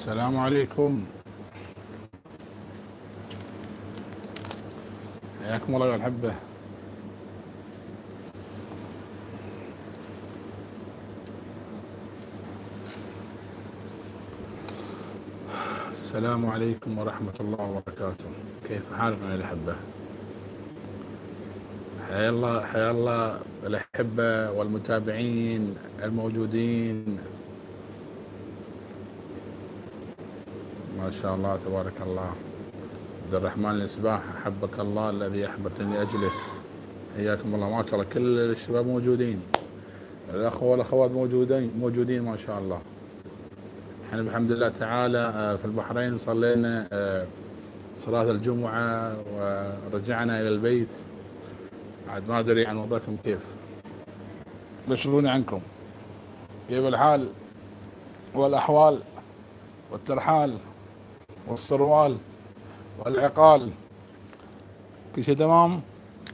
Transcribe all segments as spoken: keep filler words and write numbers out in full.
السلام عليكم. حياكم الله يا الحبة. السلام عليكم ورحمة الله وبركاته. كيف حالكم يا الأحبة؟ حيا الله حيا الله الأحبة والمتابعين الموجودين. ما شاء الله تبارك الله. عبد الرحمن الإصباح، أحبك الله الذي أحببتني لأجله. حياكم الله. ما شاء الله كل الشباب موجودين، الأخوة والأخوات موجودين موجودين ما شاء الله. احنا بحمد الله تعالى في البحرين صلينا صلاة الجمعة ورجعنا إلى البيت. عاد ما أدري عن وضعكم كيف، بشروني عنكم، كيف الحال والأحوال والترحال والصروال والعقال؟ كل شيء تمام؟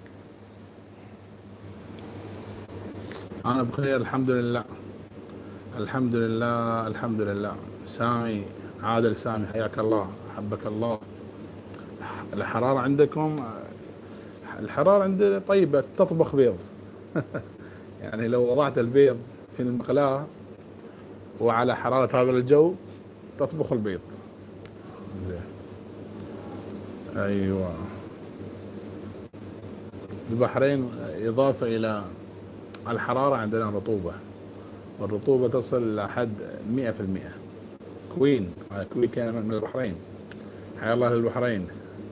أنا بخير الحمد لله الحمد لله الحمد لله. سامي، عادل سامي، حياك الله، حبك الله. الحرارة عندكم؟ الحرارة عندي طيبة، تطبخ بيض يعني لو وضعت البيض في المقلاة وعلى حرارة هذا الجو تطبخ البيض. أيوة. البحرين إضافة إلى الحرارة عندنا رطوبة، والرطوبة تصل لحد مئة في المئة. كوين كوين كان من البحرين. حيا الله للبحرين.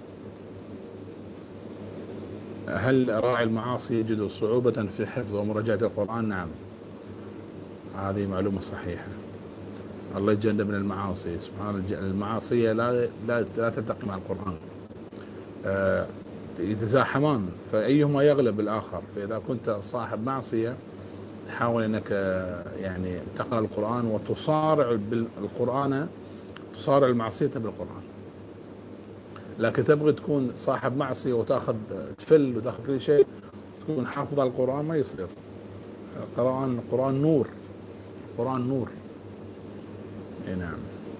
هل راعي المعاصي يجد صعوبة في حفظ ومراجعة القرآن؟ نعم، هذه معلومة صحيحة. الله يتجنب المعاصي. سبحان الله، المعاصي لا لا لا تلتقي مع القرآن، آه يتزاحمان، فأيهما يغلب الآخر. فإذا كنت صاحب معصية تحاول أنك يعني تقرأ القرآن وتصارع بالقرآن، تصارع المعصية بالقرآن. لكن تبغي تكون صاحب معصية وتأخذ تفل وتأخذ كل شيء، تكون حافظ على القرآن، ما يصير. القرآن القرآن نور، القرآن نور. اي نعم.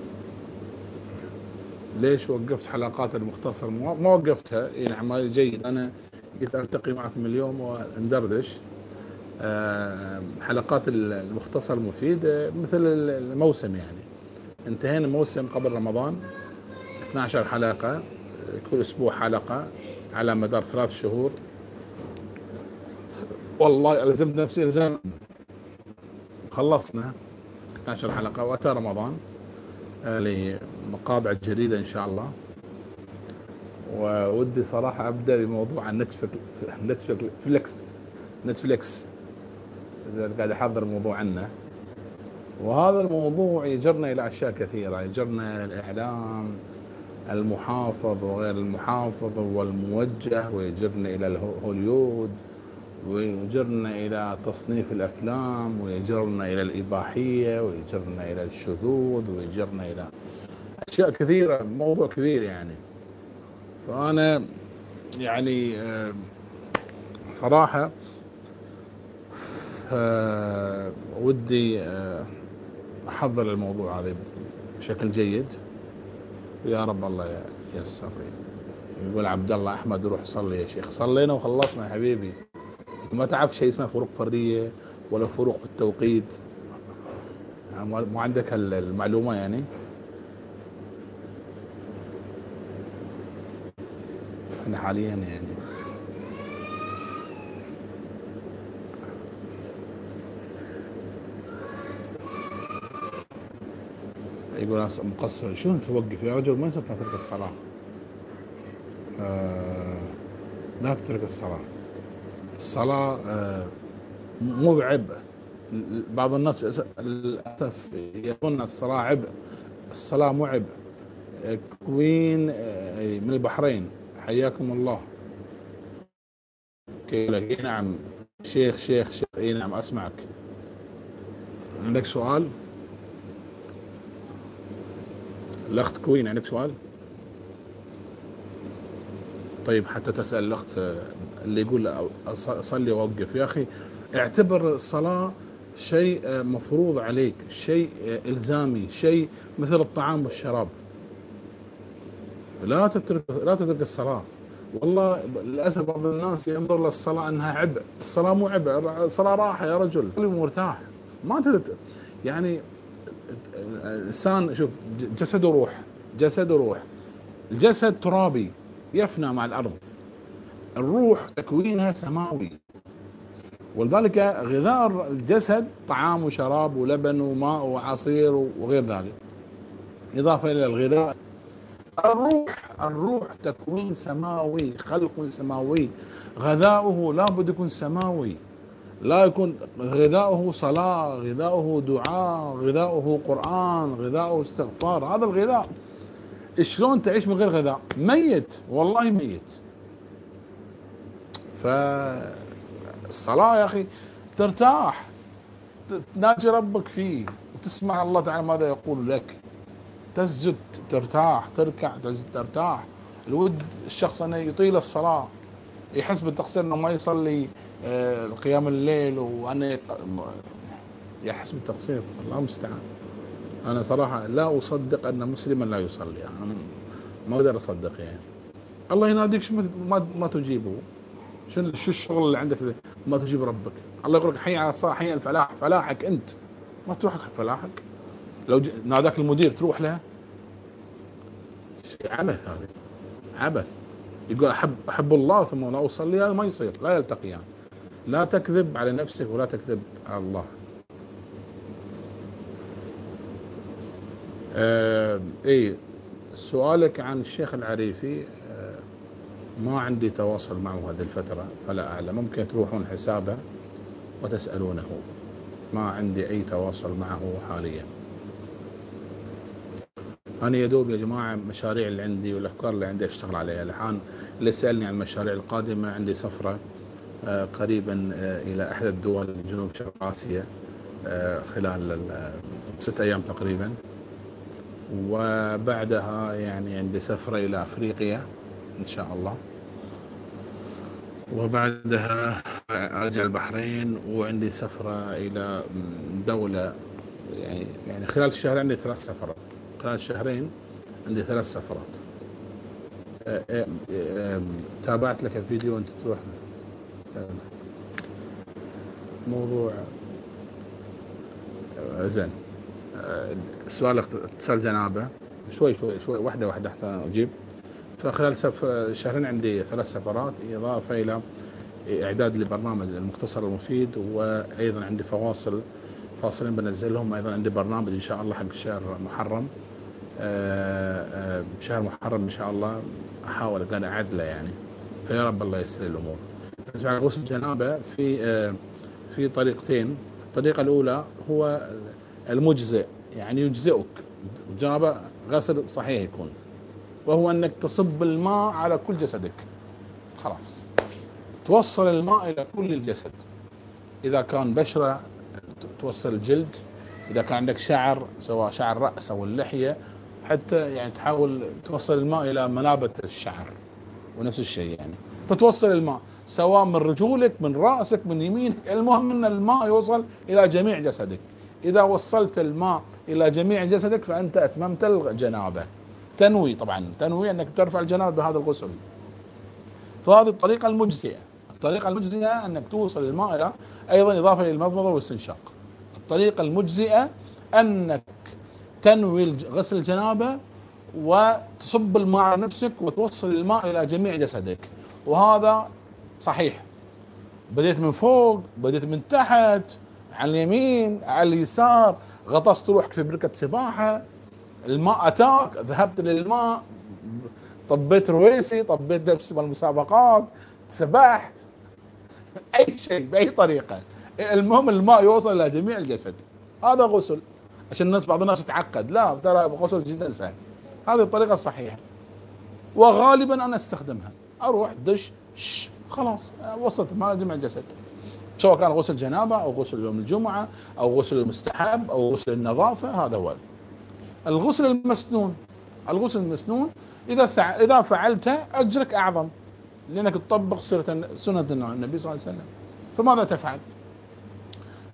ليش وقفت حلقات المختصر؟ ما وقفتها. اي نعم، جيد. انا قلت التقي معكم اليوم وندردش. حلقات المختصر مفيدة مثل الموسم، يعني انتهينا موسم قبل رمضان اثنتي عشرة حلقة، كل اسبوع حلقة على مدار ثلاث شهور. والله ألزمت نفسي الزام. خلصنا اثنتي عشرة حلقة وأتى رمضان لمقاطع جديدة إن شاء الله. وودي صراحة أبدأ بموضوع النتفليكس نتفليكس نتفليكس قاعد أحضر موضوع عنه، وهذا الموضوع يجرنا إلى أشياء كثيرة. يجرنا إلى الإعلام المحافظ وغير المحافظ والموجه، ويجرنا إلى الهوليود، ويجرنا إلى تصنيف الأفلام، ويجرنا إلى الإباحية، ويجرنا إلى الشذوذ، ويجرنا إلى أشياء كثيرة. موضوع كبير يعني. فأنا يعني صراحة ودي أحضر الموضوع هذا بشكل جيد، ويا رب الله ييسر. يقول عبد الله أحمد روح صلي يا شيخ. صلينا وخلصنا يا حبيبي. ما تعرف شيء اسمه فروق فردية ولا فروق في التوقيت؟ مو عندك المعلومة يعني؟ احنا حاليا يعني يقول مقصر. شلون توقف يا رجل؟ ما يصير تترك الصلاة. آه لا تترك الصلاة. الصلاة آه مو بعبء. بعض الناس للأسف يظن الصلاة عبء. الصلاة مو عبء. كوين من البحرين، حياكم الله. كيف؟ نعم شيخ شيخ شيخ. اي نعم اسمعك. عندك سؤال؟ الاخت كوين عندك سؤال؟ طيب حتى تسأل الاخت اللي يقول اصلي واوقف. يا اخي اعتبر الصلاة شيء مفروض عليك، شيء إلزامي، شيء مثل الطعام والشراب. لا تترك لا تترك الصلاة. والله للأسف بعض الناس ينظر للصلاة أنها عبء. الصلاة مو عبء، الصلاة راحة يا رجل، مرتاح. ما تت... يعني الإنسان شوف جسد وروح، جسد وروح. الجسد ترابي يفنى مع الأرض، الروح تكوينها سماوي، ولذلك غذاء الجسد طعام وشراب ولبن وماء وعصير وغير ذلك، إضافة إلى الغذاء. الروح الروح تكوين سماوي، خلق سماوي، غذاؤه لابد يكون سماوي، لا يكون غذاؤه صلاة، غذاؤه دعاء، غذاؤه قرآن، غذاؤه استغفار. هذا الغذاء. شلون تعيش من غير غذاء؟ ميت، والله ميت. فالصلاة يا أخي ترتاح، تناجي ربك فيه وتسمع الله تعالى ماذا يقول لك، تسجد ترتاح، تركع تسجد ترتاح. الود الشخص أنه يطيل الصلاة، يحس بالتقصير أنه ما يصلي قيام الليل، وأنه يحس بالتقصير. الله المستعان. أنا صراحة لا أصدق أن مسلما لا يصلي، أنا يعني ما أقدر أصدق. يعني الله يناديك شو ما ما تجيبه؟ شو شو الشغل اللي عندك ما تجيب ربك؟ الله يقول لك حي على الصلاة، حي على الفلاح. فلاحك أنت، ما تروح فلاحك. لو ناداك المدير تروح له؟ عبث، هذا عبث. يقول أحب أحب الله ثم لا أصلي، هذا ما يصير، لا يلتقيان. يعني لا تكذب على نفسك ولا تكذب على الله. آه إيه سؤالك عن الشيخ العريفي، آه ما عندي تواصل معه هذه الفترة فلا أعلم. ممكن تروحون حسابه وتسألونه. ما عندي أي تواصل معه حاليا. أنا يدوب يا جماعة مشاريع اللي عندي والأفكار اللي عندي أشتغل عليها. الآن اللي سألني عن المشاريع القادمة، عندي سفرة آه قريبا آه إلى أحد الدول جنوب شرق آسيا آه خلال ست أيام تقريبا، وبعدها يعني عندي سفرة إلى أفريقيا إن شاء الله، وبعدها أرجع البحرين، وعندي سفرة إلى دولة. يعني يعني خلال الشهر عندي ثلاث سفرات، خلال شهرين عندي ثلاث سفرات. تابعت لك الفيديو أنت تروح موضوع زين. السؤال اتصال جنابه شوي شوي شوي واحدة واحدة حتى أجيب. فخلال سفر شهرين عندي ثلاث سفرات، إضافة إلى إعداد لبرنامج المختصر المفيد، وأيضا عندي فواصل فاصلين بنزلهم. أيضا عندي برنامج إن شاء الله حق شهر محرم، شهر محرم إن شاء الله أحاول أكون أعدله يعني، فيا رب الله يسر الأمور. بالنسبة لغسل الجنابة في في طريقتين. الطريقة الأولى هو المجزئ، يعني يجزئك الجنابة غسل صحيح يكون، وهو أنك تصب الماء على كل جسدك، خلاص توصل الماء إلى كل الجسد. إذا كان بشرة توصل الجلد، إذا كان عندك شعر سواء شعر رأس أو اللحية، حتى يعني تحاول توصل الماء إلى منابت الشعر، ونفس الشيء يعني فتوصل الماء سواء من رجولك من رأسك من يمينك. المهم أن الماء يوصل إلى جميع جسدك. إذا وصلت الماء إلى جميع جسدك فأنت أتممت الجنابة. تنوي طبعا، تنوي أنك ترفع الجنابة بهذا الغسل. فهذه الطريقة المجزئة. الطريقة المجزئة أنك توصل الماء إلى أيضا إضافة للمضمضة والاستنشاق. الطريقة المجزئة أنك تنوي غسل الجنابة وتصب الماء على نفسك وتوصل الماء إلى جميع جسدك، وهذا صحيح. بديت من فوق، بديت من تحت، على اليمين على اليسار، غطست روحك في بركة سباحة، الماء أتاك، ذهبت للماء، طبيت رويسي، طبيت نفس المسابقات، سبحت، أي شيء بأي طريقة، المهم الماء يوصل إلى جميع الجسد. هذا غسل. عشان الناس بعض الناس يتعقد، لا ترى غسل جدا سهل. هذه الطريقة الصحيحة، وغالبا أنا استخدمها. أروح دش خلاص وصلت الماء إلى جميع الجسد، سواء كان غسل جنابة أو غسل يوم الجمعة أو غسل المستحب أو غسل النظافة. هذا هو الغسل المسنون. الغسل المسنون إذا سع... إذا فعلته أجرك أعظم، لأنك تطبق سنة النبي صلى الله عليه وسلم. فماذا تفعل؟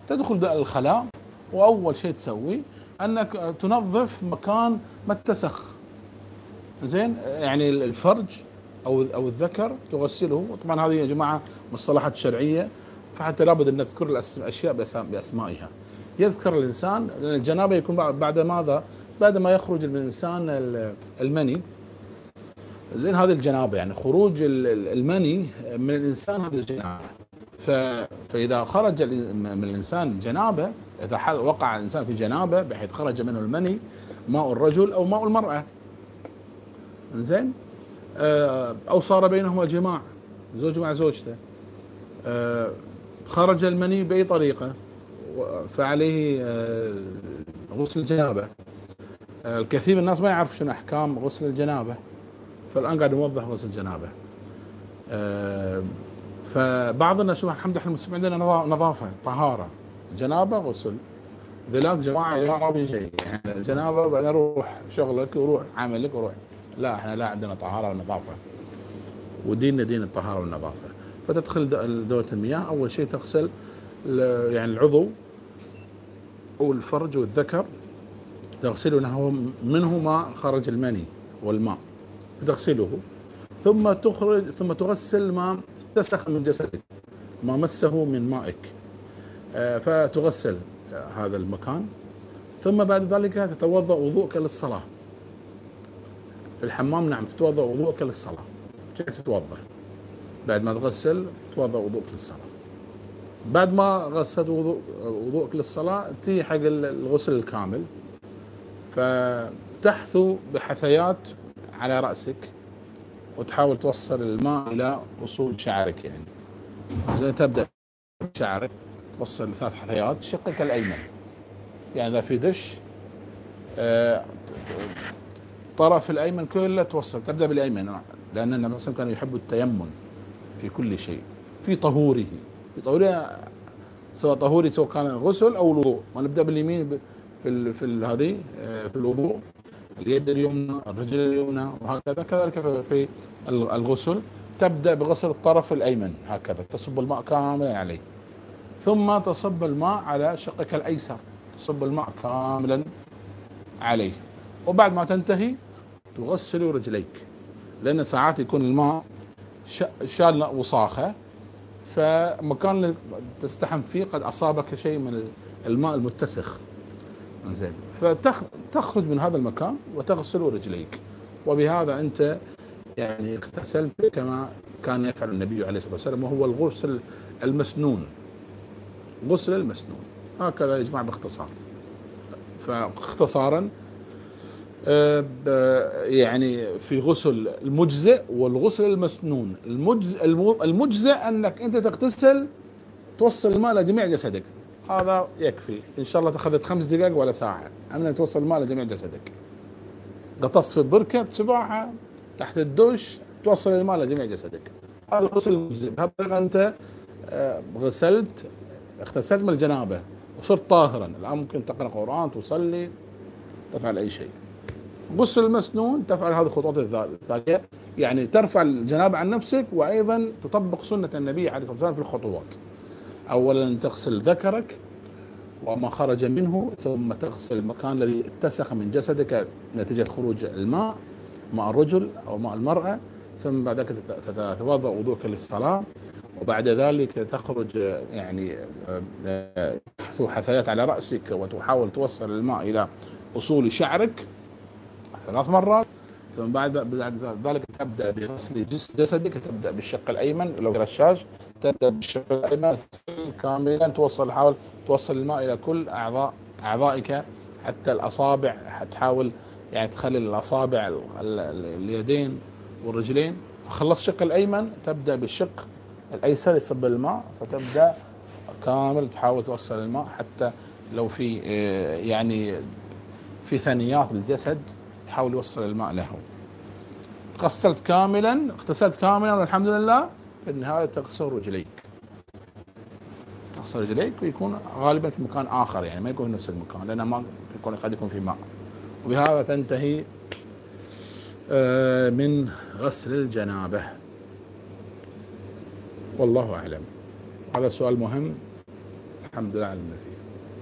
تدخل الخلاء، وأول شيء تسوي أنك تنظف مكان ما اتسخ، زين، يعني الفرج أو أو الذكر تغسله. طبعا هذه يا جماعة مصطلحات شرعية، فحتى لابد أن نذكر الأشياء بأسمائها. يذكر الإنسان الجنابة يكون بعد ماذا؟ بعد ما يخرج من الإنسان المني، زين، هذه الجنابة يعني خروج المني من الإنسان، هذه الجنابة. فإذا خرج من الإنسان جنابة، إذا وقع الإنسان في جنابة بحيث خرج منه المني، ماء الرجل أو ماء المرأة، زين، أو صار بينهما جماع، زوج مع زوجته، خرج المني بأي طريقة، فعليه غسل الجنابة. الكثير من الناس ما يعرف شنو أحكام غسل الجنابة، فالآن قاعد نوضح غسل الجنابة. فبعض الناس، شوف الحمد لله المسلمين عندنا نظافة طهارة، جنابة غسل، ذلاك جماعة ما في شيء، يعني الجنابة بعدين روح شغلك وروح عملك وروح. لا، احنا لا، عندنا طهارة ونظافة، وديننا دين الطهارة والنظافة. فتدخل دورة المياه، أول شيء تغسل يعني العضو أو الفرج والذكر، تغسله منه ما خرج المني والماء، تغسله، ثم تخرج ثم تغسل ما اتسخ من جسدك، ما مسه من مائك، فتغسل هذا المكان. ثم بعد ذلك تتوضأ وضوءك للصلاة في الحمام. نعم، تتوضأ وضوءك للصلاة. كيف تتوضأ؟ بعد ما تغسل تتوضأ وضوءك للصلاة. بعد ما غسلت وضوء وضوءك للصلاة تي حق الغسل الكامل، فتحثو بحثيات على رأسك وتحاول توصل الماء إلى أصول شعرك، يعني زي تبدأ شعرك توصل ثلاث حثيات شقك الأيمن، يعني إذا في دش طرف الأيمن كله توصل، تبدأ بالأيمن، لأن النبي صلى الله عليه وسلم كان يحب التيمن في كل شيء، في طهوره، في طهوره، سواء طهوري سواء كان الغسل أو الوضوء. ونبدأ باليمين في ال في ال هذه في الوضوء، اليد اليمنى، الرجل اليمنى، وهكذا. كذلك في الغسل تبدأ بغسل الطرف الأيمن، هكذا تصب الماء كاملا عليه، ثم تصب الماء على شقك الأيسر، تصب الماء كاملا عليه. وبعد ما تنتهي تغسل رجليك، لأن ساعات يكون الماء شال وصاخة، فمكان اللي تستحم فيه قد أصابك شيء من الماء المتسخ، زين، فتخرج من هذا المكان وتغسل رجليك، وبهذا أنت يعني اغتسلت كما كان يفعل النبي عليه الصلاة والسلام، وهو الغسل المسنون، غسل المسنون، هكذا يا جماعة باختصار. فاختصارا يعني في غسل المجزئ والغسل المسنون. المجزئ, المجزئ أنك أنت تغتسل توصل الماء لجميع جسدك، هذا يكفي إن شاء الله، تأخذت خمس دقائق ولا ساعة أن توصل الماء لجميع جسدك. غطست في البركة سباحة، تحت الدش، توصل الماء لجميع جسدك، هذا غسل المجزئ. بهذا أنت غسلت اغتسلت من الجنابة وصرت طاهرا، الآن ممكن تقرأ قرآن، تصلي، تفعل أي شيء. غسل المسنون تفعل هذه الخطوات الثانية، يعني ترفع الجنابة عن نفسك، وأيضا تطبق سنة النبي عليه الصلاة والسلام في الخطوات. أولا تغسل ذكرك وما خرج منه، ثم تغسل المكان الذي اتسخ من جسدك نتيجة خروج الماء، ماء الرجل أو ماء المرأة، ثم بعد ذلك تتوضأ وضوءك للصلاة، وبعد ذلك تخرج يعني تحثو حثيات على رأسك وتحاول توصل الماء إلى أصول شعرك ثلاث مرات، ثم بعد ذلك تبدأ بغسل جسدك، تبدأ بالشق الأيمن لو رشاش، تبدأ بالشق الأيمن كاملا، توصل حاول توصل الماء إلى كل أعضاء أعضائك حتى الأصابع، تحاول يعني تخلي الأصابع اليدين والرجلين. فخلص الشق الأيمن تبدأ بالشق الأيسر يصب الماء، فتبدأ كامل تحاول توصل الماء حتى لو في يعني في ثنيات الجسد حاول يوصل الماء له. غسلت كاملا، اغتسلت كاملا والحمد لله، في النهاية تغسل رجليك، تغسل رجليك ويكون غالبا في مكان آخر، يعني ما يكون نفس المكان، لأنه ما يكون قد يكون في ماء. وبهذا تنتهي من غسل الجنابة، والله أعلم. هذا سؤال مهم الحمد لله على ما فيه.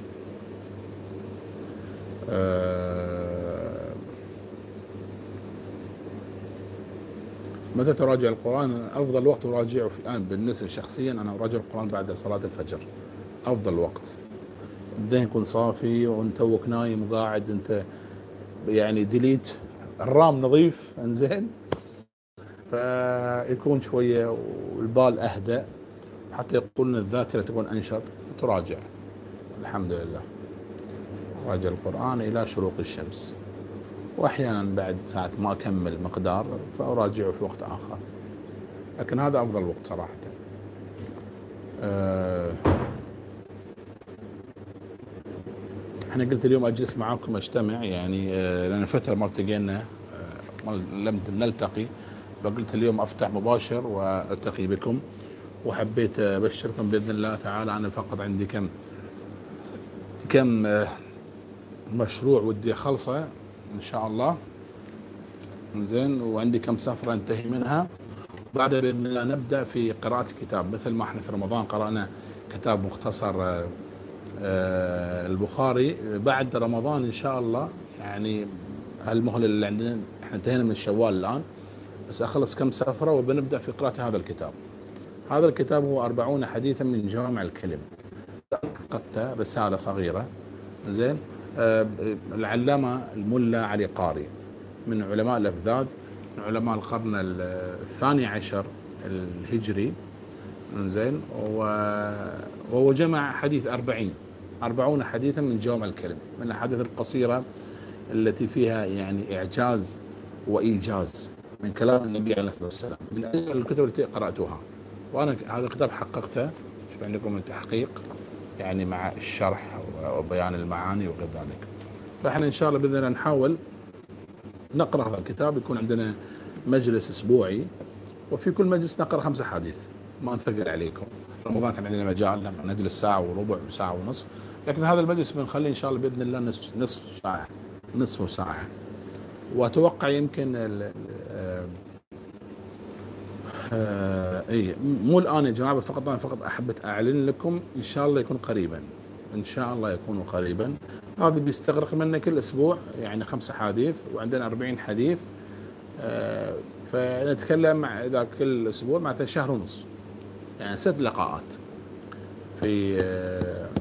أه متى تراجع القرآن؟ أفضل وقت أراجعه في الآن بالنسبة شخصيا أنا أراجع القرآن بعد صلاة الفجر، أفضل وقت. الذهن يكون صافي وانت توك نايم وقاعد انت يعني ديليت، الرام نظيف انزين، فيكون شوية والبال أهدأ حتى يقولون الذاكرة تكون أنشط وتراجع. الحمد لله راجع القرآن إلى شروق الشمس، وأحيانا بعد ساعة ما أكمل مقدار فأراجعه في وقت آخر، لكن هذا أفضل وقت صراحة. أه احنا قلت اليوم أجلس معاكم أجتمع يعني أه لأن فترة ما التقينا، أه لم نلتقي، فقلت اليوم أفتح مباشر وألتقي بكم، وحبيت أبشركم بإذن الله تعالى. أنا فقط عندي كم كم أه مشروع ودي أخلصه إن شاء الله، زين، وعندي كم سفرة انتهي منها، بعد بإذن الله نبدأ في قراءة كتاب مثل ما احنا في رمضان قرأنا كتاب مختصر البخاري. بعد رمضان إن شاء الله يعني هالمهلة اللي عندنا، احنا انتهينا من شوال الآن، بس أخلص كم سفرة وبنبدأ في قراءة هذا الكتاب. هذا الكتاب هو أربعون حديثا من جوامع الكلم، قدت رسالة صغيرة، زين. العلامة الملا علي قاري من علماء الأفذاذ، من علماء القرن الثاني عشر الهجري، زين، وهو جمع حديث أربعين أربعون حديثا من جوامع الكلم، من الأحاديث القصيرة التي فيها يعني إعجاز وإيجاز من كلام النبي عليه الصلاة والسلام، من أجل الكتب التي قرأتها. وأنا هذا الكتاب حققته، شوف عندكم من تحقيق يعني مع الشرح وبيان المعاني وغير ذلك. فإحنا إن شاء الله بإذن الله نحاول نقرأ هذا الكتاب، يكون عندنا مجلس أسبوعي، وفي كل مجلس نقرأ خمسة حديث، ما نثقل عليكم. رمضان كان عندنا مجال لما نجلس ساعة وربع وساعة ونصف، لكن هذا المجلس بنخليه إن شاء الله بإذن الله نصف, نصف ساعة نصف ساعة. وأتوقع يمكن ال آه اي مو الآن يا جماعة، فقط أنا فقط أحبت أعلن لكم إن شاء الله يكون قريبا، إن شاء الله يكون قريبا. هذا بيستغرق منا كل أسبوع يعني خمسة حديث، وعندنا أربعين حديث، آه فنتكلم مع إذا كل أسبوع معناته شهر ونص، يعني ست لقاءات في آه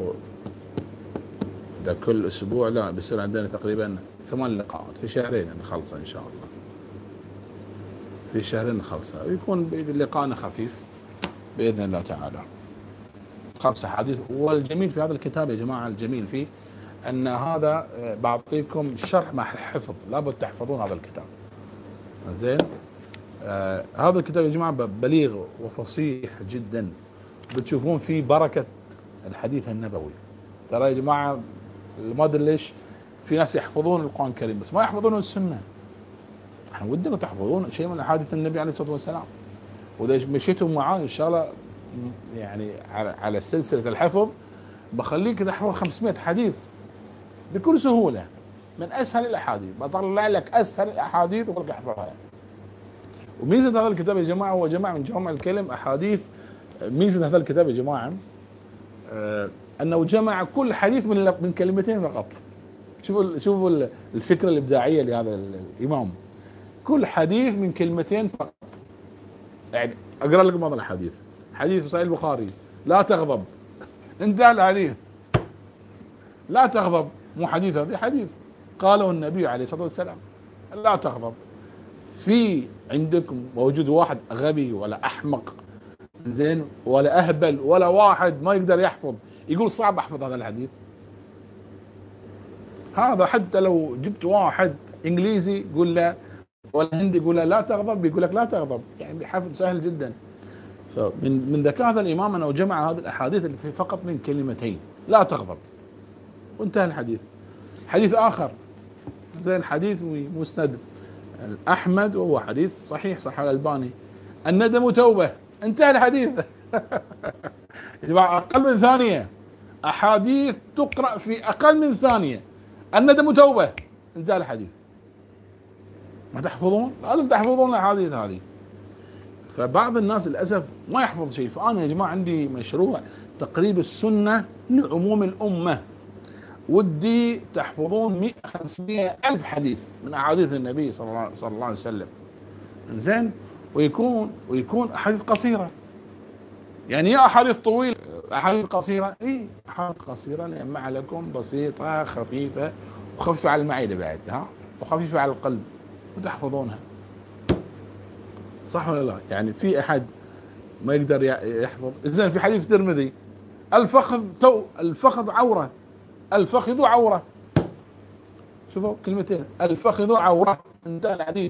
ده كل أسبوع، لا بيصير عندنا تقريبا ثمان لقاءات في شهرين نخلصها إن شاء الله، في شهرين نخلصها، ويكون لقاءنا خفيف بإذن الله تعالى. خمسة حديث. والجميل في هذا الكتاب يا جماعة، الجميل فيه أن هذا بعطيكم شرح مع الحفظ، لابد تحفظون هذا الكتاب، زين. آه هذا الكتاب يا جماعة بليغ وفصيح جدا، بتشوفون فيه بركة الحديث النبوي. ترى يا جماعة ما أدري ليش في ناس يحفظون القرآن الكريم بس ما يحفظون السنة. احنا ودنا تحفظون شيء من أحاديث النبي عليه الصلاة والسلام، وإذا مشيتم معاه إن شاء الله يعني على على سلسلة الحفظ بخليك تحفظ خمسمائة حديث بكل سهولة، من أسهل الأحاديث بطلع لك أسهل الأحاديث وقلك احفظها. وميزة هذا الكتاب يا جماعة هو جماعة من جوامع الكلم أحاديث. ميزة هذا الكتاب يا جماعة آه أنه جمع كل حديث من من كلمتين فقط. شوفوا شوفوا الفكرة الإبداعية لهذا الإمام، كل حديث من كلمتين فقط. يعني أقرأ لكم بعض الحديث. حديث صحيح البخاري: لا تغضب، انتهى الحديث. لا تغضب مو حديث، هذا حديث قاله النبي عليه الصلاة والسلام، لا تغضب. في عندكم موجود واحد غبي ولا أحمق زين ولا أهبل ولا واحد ما يقدر يحفظ يقول صعب أحفظ هذا الحديث؟ هذا حتى لو جبت واحد إنجليزي يقول له ولا هندي يقول له لا تغضب، بيقول لك لا تغضب، يعني بحفظ سهل جدا. فمن من ذكاء هذا الإمام أنه جمع هذه الأحاديث اللي في فقط من كلمتين: لا تغضب، وانتهى الحديث. حديث آخر زين حديث مسند أحمد وهو حديث صحيح صح الألباني: الندم توبة، انتهى الحديث. يا جماعة أقل من ثانية، أحاديث تقرأ في أقل من ثانية: الندم توبة، انتهى الحديث. ما تحفظون؟ لازم تحفظون الأحاديث هذه. فبعض الناس للأسف ما يحفظ شيء. فأنا يا جماعة عندي مشروع تقريب السنة لعموم الأمة. ودي تحفظون مئة خمسمائة ألف حديث من أحاديث النبي صلى الله, صلى الله عليه وسلم. زين. ويكون ويكون أحاديث قصيرة. يعني يا أحاديث طويلة أحاديث قصيرة. إيه أحاديث قصيرة لأنها لكم بسيطة خفيفة وخفيفة على المعدة بعد، ها، وخفيفة على القلب وتحفظونها. صح ولا لا؟ يعني في أحد ما يقدر يحفظ. زين. في حديث الترمذي الفخذ تو الفخذ عورة، الفخذ عورة. شوفوا كلمتين، الفخذ عورة، انتهى الحديث.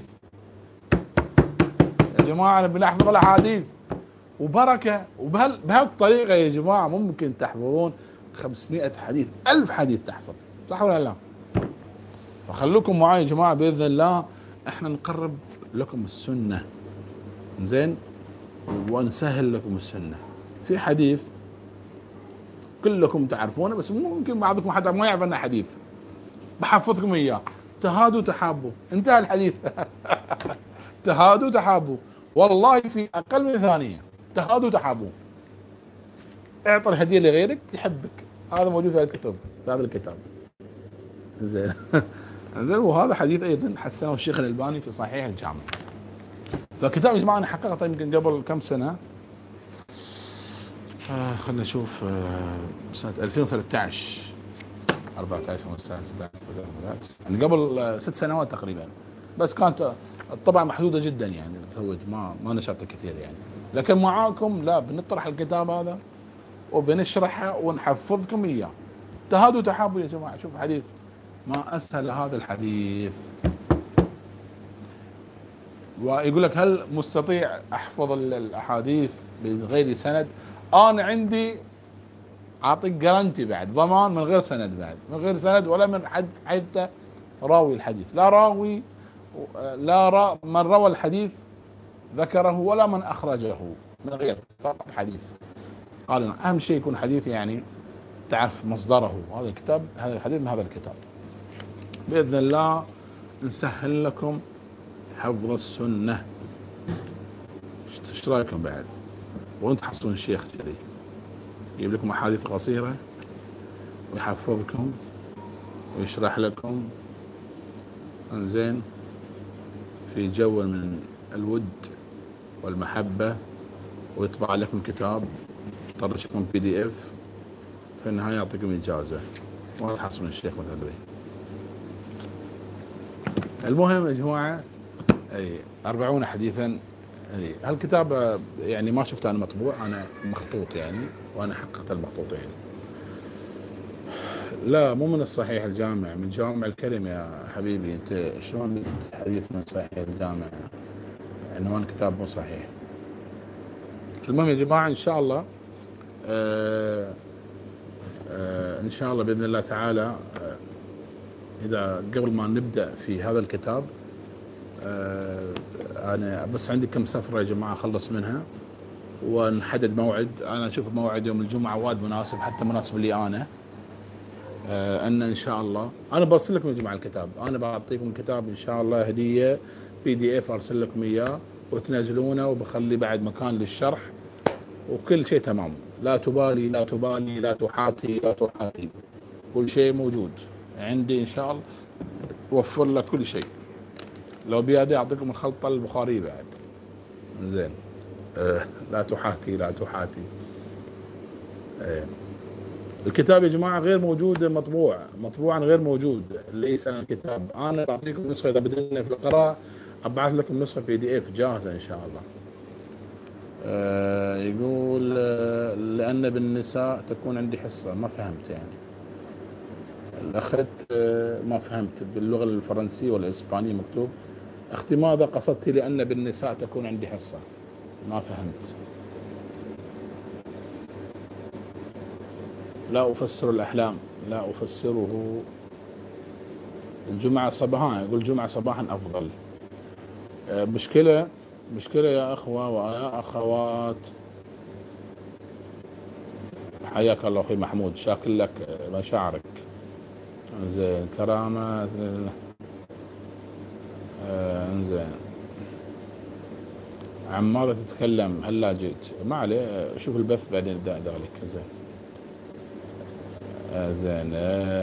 يا جماعة أنا بنحفظ الأحاديث وبركة. وبهال بهالطريقة يا جماعة ممكن تحفظون خمسمائة حديث، ألف حديث تحفظ. صح ولا لا؟ فخلوكم معي يا جماعة بإذن الله. احنا نقرب لكم السنة، زين، ونسهل لكم السنة. في حديث كلكم تعرفونه بس ممكن بعضكم حتى ما يعرف انه حديث، بحفظكم اياه. تهادوا تحابوا، انتهى الحديث. تهادوا تحابوا، والله في اقل من ثانية. تهادوا تحابوا، اعطي الهدية لغيرك يحبك. هذا موجود في الكتب، في هذا الكتاب. زين. زين. وهذا حديث ايضا حسنه الشيخ الألباني في صحيح الجامع. فكتاب يا جماعة انا حققته يمكن قبل كم سنة، آه خلنا نشوف، آه سنة ألفين وثلاثة عشر أربعة عشر خمسة عشر ستة عشر، يعني قبل آه ست سنوات تقريبا. بس كانت الطبعة محدودة جدا يعني، سويت ما ما نشرت كثير يعني. لكن معاكم لا، بنطرح الكتاب هذا وبنشرحه ونحفظكم اياه. تهادوا تحابوا يا جماعة. شوف حديث، ما اسهل هذا الحديث. ويقول لك هل مستطيع احفظ الاحاديث بغير سند؟ انا عندي اعطيك جارنتي بعد، ضمان من غير سند، بعد من غير سند ولا من حد حتى راوي الحديث، لا راوي لا را من روى الحديث ذكره ولا من اخرجه، من غير، فقط حديث. قال اهم شيء يكون حديث يعني تعرف مصدره، هذا الكتاب، هذا الحديث من هذا الكتاب. باذن الله نسهل لكم حفظ السنة. ايش رايكم بعد؟ وانت تحصلون الشيخ كذي يجيب لكم احاديث قصيرة ويحفظكم ويشرح لكم، انزين، في جو من الود والمحبة، ويطبع لكم كتاب، يطرش لكم بي دي اف، في النهاية يعطيكم اجازة ولا تحصلون الشيخ مثل ذي. المهم يا جماعة، اي أربعون حديثا. اي هالكتاب يعني ما شفته انا مطبوع، انا مخطوط يعني، وانا حققت المخطوط يعني. لا مو من الصحيح الجامع، من جوامع الكلم يا حبيبي. انت شلون حديث من صحيح الجامع؟ عنوان كتاب مو صحيح. المهم يا جماعة ان شاء الله، آآ آآ ان شاء الله باذن الله تعالى، اذا قبل ما نبدأ في هذا الكتاب، انا بس عندي كم سفرة يا جماعة اخلص منها ونحدد موعد. انا اشوف موعد يوم الجمعة وايد مناسب، حتى مناسب لي انا، ان ان شاء الله انا برسل لكم يا جماعة الكتاب. انا بعطيكم الكتاب ان شاء الله هدية بي دي اف، ارسل لكم اياه وتنزلونه، وبخلي بعد مكان للشرح وكل شيء تمام. لا تبالي لا تبالي لا تحاتي لا تحاتي، كل شيء موجود عندي ان شاء الله، وفر لك كل شيء. لو بيادي اعطيكم الخلطة البخاري بعد، زين. أه لا تحاتي لا تحاتي. أه الكتاب يا جماعة غير موجود مطبوع، مطبوعا غير موجود. ليس الكتاب، انا بعطيكم نسخة اذا بدنا في القراءة، ابعث لكم نسخة بي دي اف جاهزة ان شاء الله. أه يقول أه لان بالنساء تكون عندي حصة. ما فهمت يعني الاخت، أه ما فهمت باللغة الفرنسية والاسبانية مكتوب. اختي ماذا قصدت لان بالنساء تكون عندي حصة؟ ما فهمت. لا أفسر الأحلام، لا أفسره. الجمعة صباحا، يقول الجمعة صباحا أفضل. مشكلة مشكلة يا أخوة ويا أخوات. حياك الله أخي محمود، شاكر لك مشاعرك. زين. كرامة. انزين. عن ماذا تتكلم؟ هلا جيت؟ ما عليه، شوف البث بعدين ذلك. زين. آه زين. آه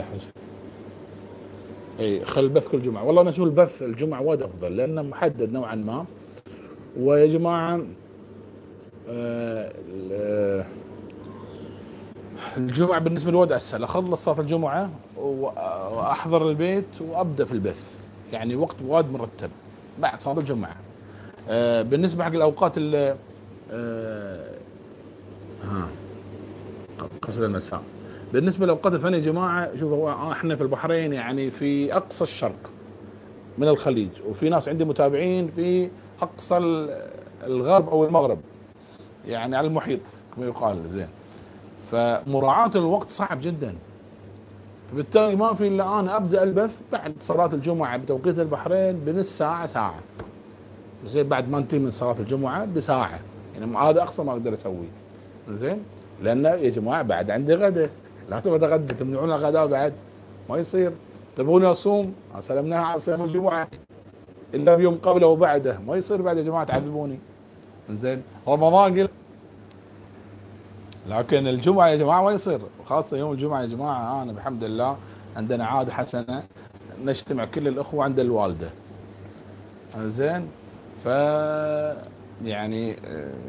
اي خل البث كل جمعة. والله انا اشوف البث الجمعة وايد افضل لانه محدد نوعا ما. ويا جماعة آه الجمعة بالنسبة لي وايد اسهل، اخلص صلاة الجمعة واحضر البيت وابدا في البث، يعني وقت وايد مرتب بعد صلاة الجمعة. آه بالنسبة حق الاوقات اللي آه ها قصر المساء، بالنسبة للأوقات الثانية يا جماعة شوفوا احنا في البحرين يعني في أقصى الشرق من الخليج، وفي ناس عندي متابعين في أقصى الغرب أو المغرب، يعني على المحيط كما يقال. زين، فمراعاة الوقت صعب جدا، فبالتالي ما في إلا أنا أبدأ البث بعد صلاة الجمعة بتوقيت البحرين بنص ساعة ساعة، زين، بعد ما انتهي من صلاة الجمعة بساعة، يعني هذا أقصى ما أقدر أسويه. زين، لأن يا جماعة بعد عندي غدا، لازم أتغدى، تمنعون الغداء بعد ما يصير. تبغوني أصوم سلمناها على صيام الجمعة إلا بيوم قبله وبعده، ما يصير بعد يا جماعة تعذبوني. زين، رمضان قل، لكن الجمعة يا جماعة ما يصير، وخاصة يوم الجمعة يا جماعة أنا بحمد الله عندنا عادة حسنة نجتمع كل الأخوة عند الوالدة. زين، ف يعني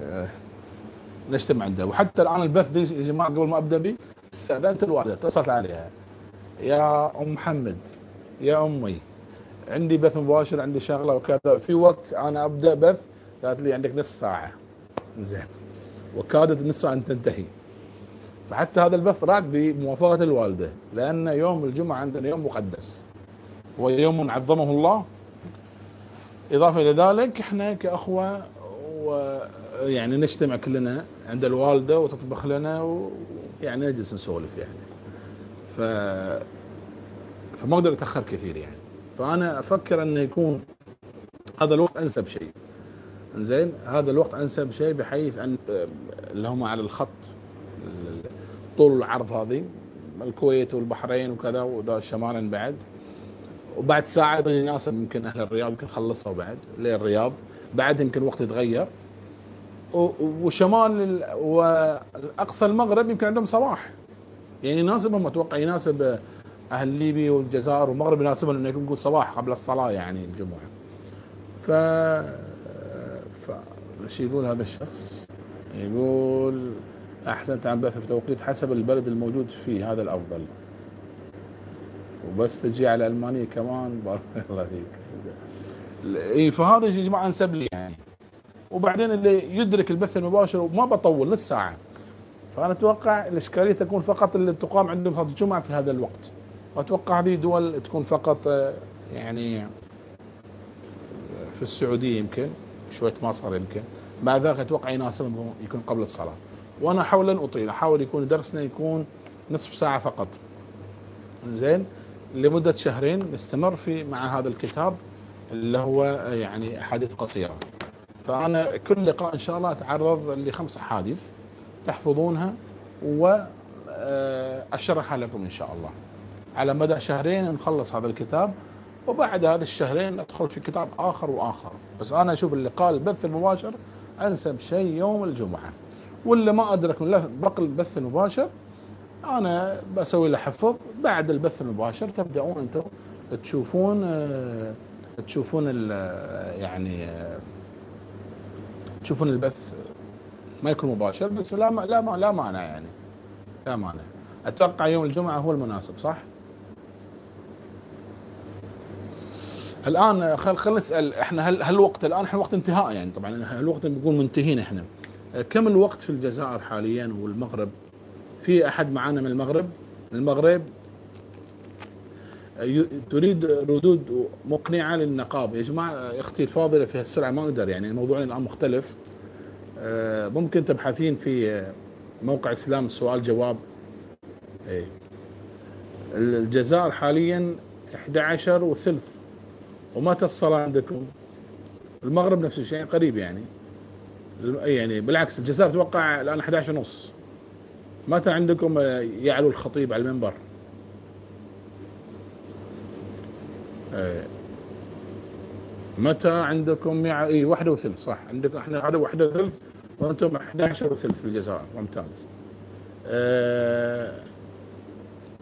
نجتمع عنده. وحتى الآن البث دي يا جماعة قبل ما أبدأ به استأذنت الوالدة، اتصلت عليها، يا أم محمد يا أمي عندي بث مباشر، عندي شغلة وكذا، في وقت أنا أبدأ بث؟ قالت لي عندك نص ساعة. زين، وكادت نص ساعة أن تنتهي. فحتى هذا البث راح بموافقة الوالدة، لأن يوم الجمعة عندنا يوم مقدس ويوم عظمه الله. إضافة إلى ذلك إحنا كأخوة ويعني نجتمع كلنا عند الوالدة وتطبخ لنا، ويعني نجلس نسولف يعني. ف فما أقدر أتأخر كثير يعني. فأنا أفكر أنه يكون هذا الوقت أنسب شيء. زين، هذا الوقت أنسب شيء بحيث أن اللي هم على الخط طول العرض هذه الكويت والبحرين وكذا وذا الشمال بعد، وبعد ساعة أيضا يناسب يمكن أهل الرياض يمكن خلصوا بعد للرياض، بعد يمكن وقت يتغير. وشمال وأقصى المغرب يمكن عندهم صباح، يعني يناسبهم، أتوقع يناسب أهل ليبيا والجزائر والمغرب يناسبهم أنه يكون صباح قبل الصلاة يعني الجمعة. ف ايش يقول هذا الشخص؟ يقول احسنت عن بث في توقيت حسب البلد الموجود فيه، هذا الافضل، وبس تجي على المانيا كمان بارك الله فيك. اي، فهذا يا جماعه انسب لي يعني. وبعدين اللي يدرك البث المباشر وما بطول نص ساعه، فانا اتوقع الاشكاليه تكون فقط اللي تقام عندهم صلاه الجمعه في هذا الوقت، واتوقع هذه دول تكون فقط يعني في السعوديه يمكن شويه، مصر يمكن، مع ذلك اتوقع يناسبهم يكون قبل الصلاه. وانا احاول ان اطيل، احاول يكون درسنا يكون نصف ساعه فقط. زين، لمده شهرين نستمر في مع هذا الكتاب اللي هو يعني احاديث قصيره. فانا كل لقاء ان شاء الله اتعرض لخمس احاديث تحفظونها واشرحها لكم ان شاء الله. على مدى شهرين نخلص هذا الكتاب، وبعد هذا الشهرين ندخل في كتاب آخر وآخر. بس أنا أشوف اللقاء البث المباشر أنسب شيء يوم الجمعة. واللي ما أدرك من بقى البث المباشر أنا بسوي له حفظ. بعد البث المباشر تبدأون أنتم تشوفون تشوفون يعني تشوفون البث ما يكون مباشر، بس لا ما لا ما لا مانع يعني، لا مانع. أتوقع يوم الجمعة هو المناسب، صح؟ الآن خل خل نسأل احنا هل هل الوقت الآن احنا وقت انتهاء يعني، طبعا الوقت بيقول منتهين احنا. كم الوقت في الجزائر حاليا والمغرب؟ في أحد معانا من المغرب؟ من المغرب تريد ردود مقنعة للنقاب يا جماعة. اختي الفاضلة في هالسرعة ما اقدر يعني، الموضوع الآن مختلف. ممكن تبحثين في موقع اسلام السؤال جواب. الجزائر حاليا إحدى عشر وثلث. ومتى الصلاة عندكم؟ المغرب نفس الشيء قريب يعني، يعني بالعكس الجزائر توقع الآن إحدى عشر ونص. متى عندكم يعلو الخطيب على المنبر؟ متى عندكم يع... اي واحدة وثلث، صح، عندكم احنا على واحدة وثلث وانتم إحدى عشر وثلث في الجزائر، ممتاز. أه...